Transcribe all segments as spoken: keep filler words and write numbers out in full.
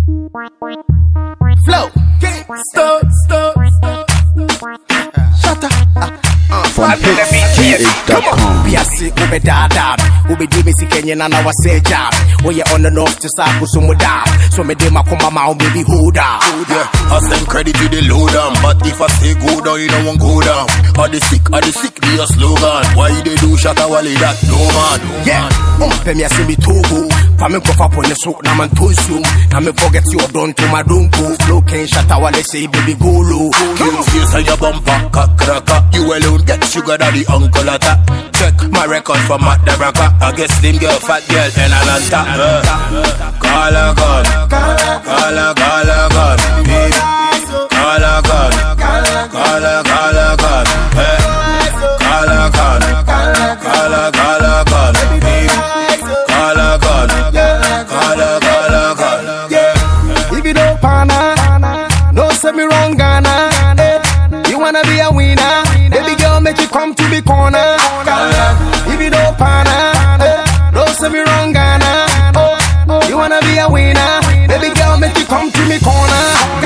Flow, stop, stop, stop. Shut up. From Pix G H dot com. Be a sick, we be dad dad. We be doing sick and you know say job. We you on the north to start with some dad. So me dem a come mama me be hold down. Yeah, I send credit to the low down. But if I say go down, you don't want go down. Or the sick, or the sick be a slogan. Why they do shut a wally that? No man. Yeah, um, pe me a see me togo. Pa me go up on the soak, na man toasum. Na me forget you done to my dunko. Flow can shut a wally say baby go low. You face on your bumper, cock cracker. You alone get sugar daddy uncle attack. Check my record for Matt the Rocker. I guess them girl, fat girl, and Atlanta. Uh, call a gun, call a, call a gun, baby. Call a gun, call a, call a gun, hey. Call a gun, call a, call a gun, baby. Call a gun, call a, call a gun, yeah. If you don't pana, don't say me wrong, Ghana. You wanna be a winner, baby girl, make you come to the corner. If you don't pana, don't say me wrong, Ghana. You wanna be a winner, baby girl, make you come to me corner.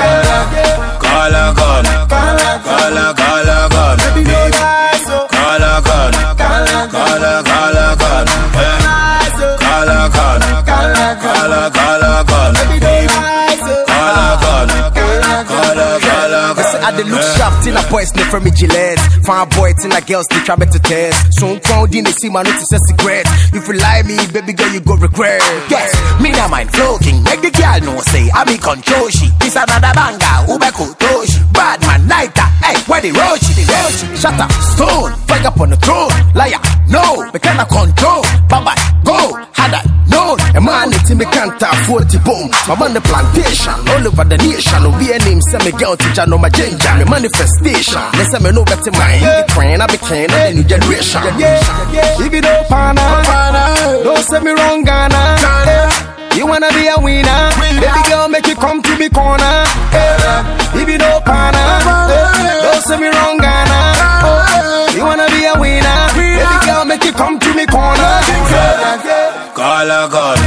Call a gun, call a, call a, call a gun, baby. Call a gun, call a, call a, call a gun, hey. Call a gun, call a, call a, call a gun, baby. Call a gun, call a, call a, call a gun. I dey look sharp till a boy sniff from me Gillette. Fine boy till a girl still try to test. So crowd in the see my notice a cigarette. If you lie me, baby girl, you go regret. Yes, me na mind floating. Make the girl know say I be control she. This another banger, Ubeko Toshi. Bad man, lighter, hey, where the roach, the roach. Shut up, stone, fire up on the throne. Liar, no, me cannot control. Bye-bye, go, had I known. A man it's me can't afford to boom. My money plantation, all over the nation. No be a name, send me girl teacher, no my ginger. Me manifestation, they say me no better mind. The train, I became a new generation. If you don't pana, don't say me wrong, Ghana. You wanna be a winner, baby girl, make you come to me corner. If you don't pana, don't say me wrong, Ghana. You wanna be a winner, baby girl, make you come to me corner. Call a gun,